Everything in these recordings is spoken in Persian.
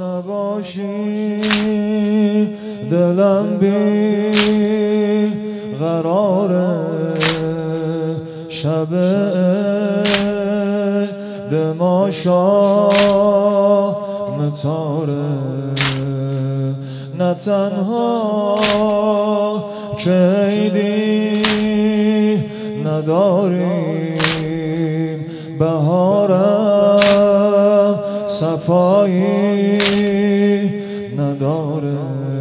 نباشی دلم بی قراره شب دماشا متاره نه تنها که عیدی نداریم بهارم صفایی نداره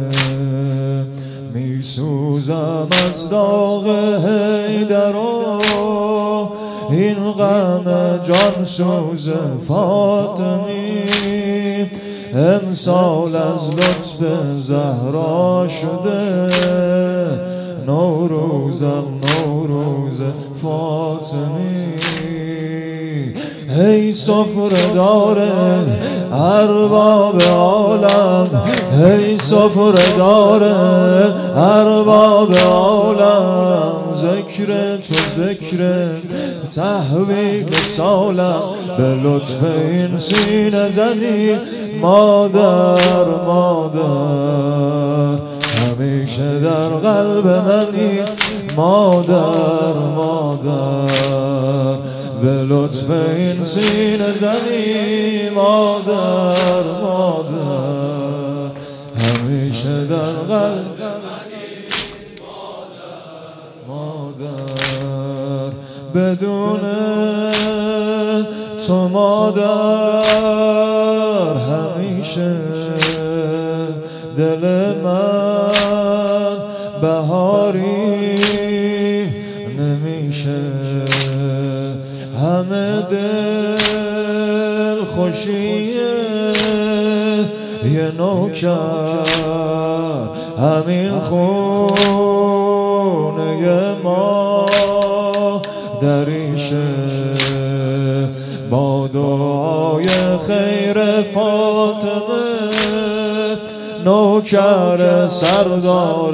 میسوزم از داغ حیدر این غم جان سوز فاطمی امسال از لطف زهرا شده نوروزم نوروز فاطمی ای سفره داره ارباب عالم ای سفره داره ارباب عالم ذکر تو ذکر تحویل سالم به لطف این سینه زنی مادر مادر همیشه در قلب منی مادر مادر به لطف این سینه زنی مادر مادر همیشه در قلب مادر بدون تو مادر همیشه دل من بهاری نمیشه همه دل خوشیه یه نوکر همین خونه ما دریشه با دعای خیر فاطمه نوکر سردار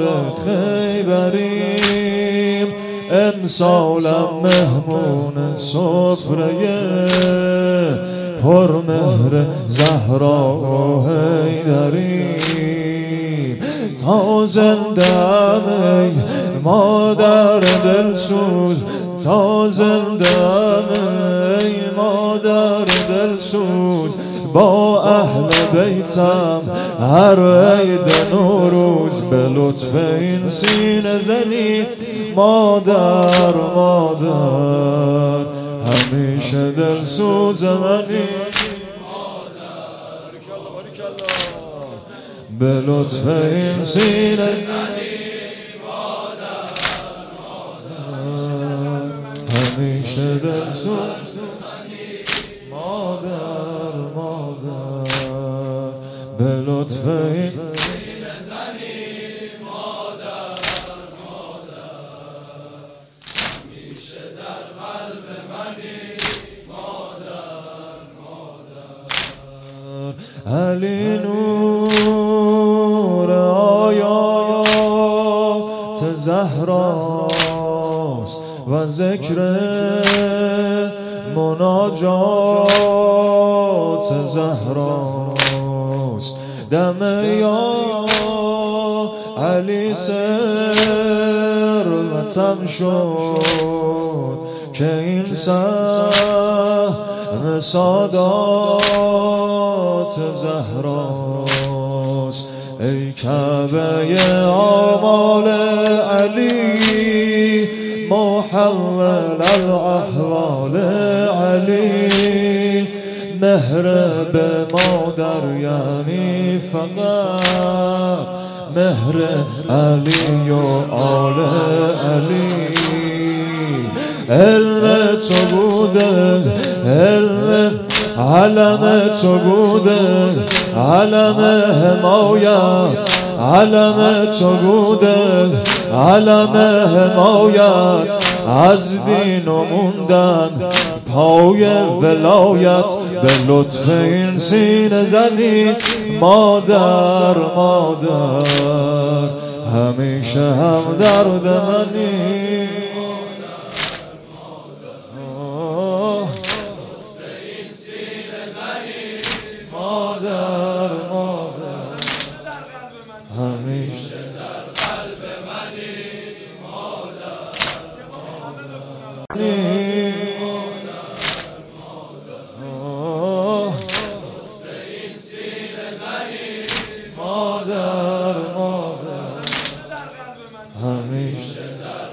خیبریم امسالم مهمون سفره پرمهر زهرا و حیدریم تا زنده‌ام ای مادر دلسوز تا زنده‌ام ای مادر دلسوز با اهل بیتم هر عید نوروز به لطف این سینه زنی مادر مادر همیشه دلسوز منی به لطف این سینه زنی مادر همیشه دلسوز مادر مادر به لطف این سینه زنی مادر مادر همیشه در قلب منی مادر مادر علی نور آیات زهراست و ذکر مناجات زهراست دم یا علی ثروتم شد که این سهم سادات زهراست ای کعبه آمال علی محول الاحوال علی مهر به مادر یعنی فقط مهر علی و آل علی علم تو بوده علم علم تو بوده علم حمایت علم تو بوده علم حمایت از دین و موندن پای ولایت به لطف این سینه زنی مادر مادر همیشه هم درد منی مادر همیشه